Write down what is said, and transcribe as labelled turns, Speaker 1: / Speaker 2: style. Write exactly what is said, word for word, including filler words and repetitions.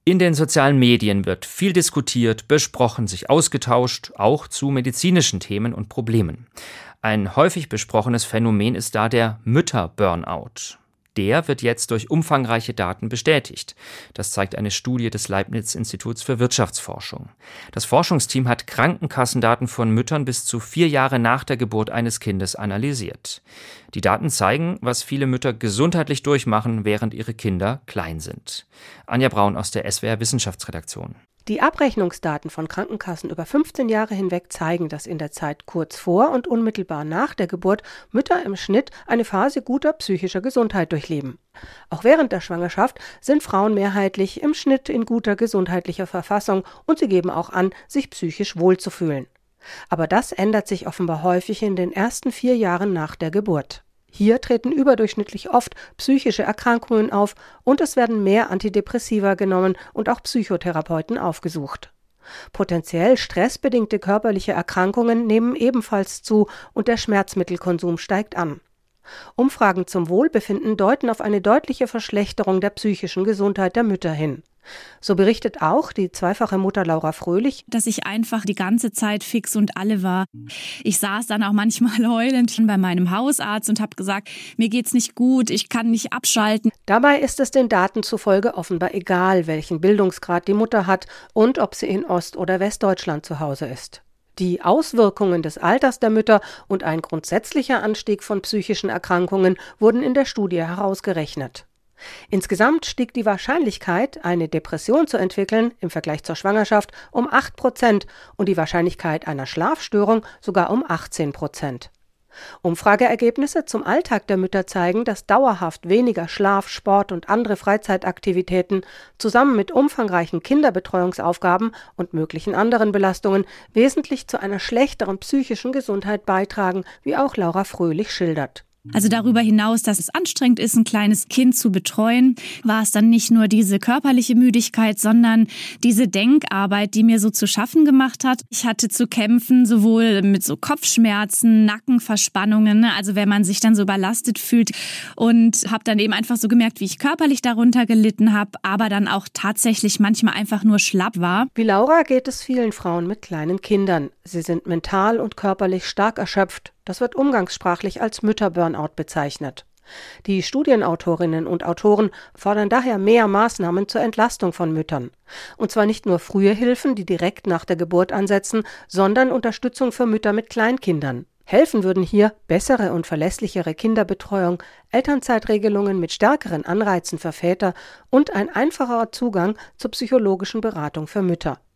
Speaker 1: In den sozialen Medien wird viel diskutiert, besprochen, sich ausgetauscht, auch zu medizinischen Themen und Problemen. Ein häufig besprochenes Phänomen ist da der Mütter-Burnout. Der wird jetzt durch umfangreiche Daten bestätigt. Das zeigt eine Studie des Leibniz-Instituts für Wirtschaftsforschung. Das Forschungsteam hat Krankenkassendaten von Müttern bis zu vier Jahre nach der Geburt eines Kindes analysiert. Die Daten zeigen, was viele Mütter gesundheitlich durchmachen, während ihre Kinder klein sind. Anja Braun aus der S W R Wissenschaftsredaktion.
Speaker 2: Die Abrechnungsdaten von Krankenkassen über fünfzehn Jahre hinweg zeigen, dass in der Zeit kurz vor und unmittelbar nach der Geburt Mütter im Schnitt eine Phase guter psychischer Gesundheit durchleben. Auch während der Schwangerschaft sind Frauen mehrheitlich im Schnitt in guter gesundheitlicher Verfassung und sie geben auch an, sich psychisch wohlzufühlen. Aber das ändert sich offenbar häufig in den ersten vier Jahren nach der Geburt. Hier treten überdurchschnittlich oft psychische Erkrankungen auf und es werden mehr Antidepressiva genommen und auch Psychotherapeuten aufgesucht. Potenziell stressbedingte körperliche Erkrankungen nehmen ebenfalls zu und der Schmerzmittelkonsum steigt an. Umfragen zum Wohlbefinden deuten auf eine deutliche Verschlechterung der psychischen Gesundheit der Mütter hin. So berichtet auch die zweifache Mutter Laura Fröhlich,
Speaker 3: dass ich einfach die ganze Zeit fix und alle war. Ich saß dann auch manchmal heulend bei meinem Hausarzt und habe gesagt, mir geht's nicht gut, ich kann nicht abschalten.
Speaker 2: Dabei ist es den Daten zufolge offenbar egal, welchen Bildungsgrad die Mutter hat und ob sie in Ost- oder Westdeutschland zu Hause ist. Die Auswirkungen des Alters der Mütter und ein grundsätzlicher Anstieg von psychischen Erkrankungen wurden in der Studie herausgerechnet. Insgesamt stieg die Wahrscheinlichkeit, eine Depression zu entwickeln, im Vergleich zur Schwangerschaft um acht Prozent und die Wahrscheinlichkeit einer Schlafstörung sogar um achtzehn Prozent. Umfrageergebnisse zum Alltag der Mütter zeigen, dass dauerhaft weniger Schlaf, Sport und andere Freizeitaktivitäten zusammen mit umfangreichen Kinderbetreuungsaufgaben und möglichen anderen Belastungen wesentlich zu einer schlechteren psychischen Gesundheit beitragen, wie auch Laura Fröhlich schildert.
Speaker 3: Also darüber hinaus, dass es anstrengend ist, ein kleines Kind zu betreuen, war es dann nicht nur diese körperliche Müdigkeit, sondern diese Denkarbeit, die mir so zu schaffen gemacht hat. Ich hatte zu kämpfen, sowohl mit so Kopfschmerzen, Nackenverspannungen, also wenn man sich dann so überlastet fühlt, und habe dann eben einfach so gemerkt, wie ich körperlich darunter gelitten habe, aber dann auch tatsächlich manchmal einfach nur schlapp war.
Speaker 2: Wie Laura geht es vielen Frauen mit kleinen Kindern. Sie sind mental und körperlich stark erschöpft. Das wird umgangssprachlich als Mütter-Burnout bezeichnet. Die Studienautorinnen und Autoren fordern daher mehr Maßnahmen zur Entlastung von Müttern. Und zwar nicht nur frühe Hilfen, die direkt nach der Geburt ansetzen, sondern Unterstützung für Mütter mit Kleinkindern. Helfen würden hier bessere und verlässlichere Kinderbetreuung, Elternzeitregelungen mit stärkeren Anreizen für Väter und ein einfacherer Zugang zur psychologischen Beratung für Mütter.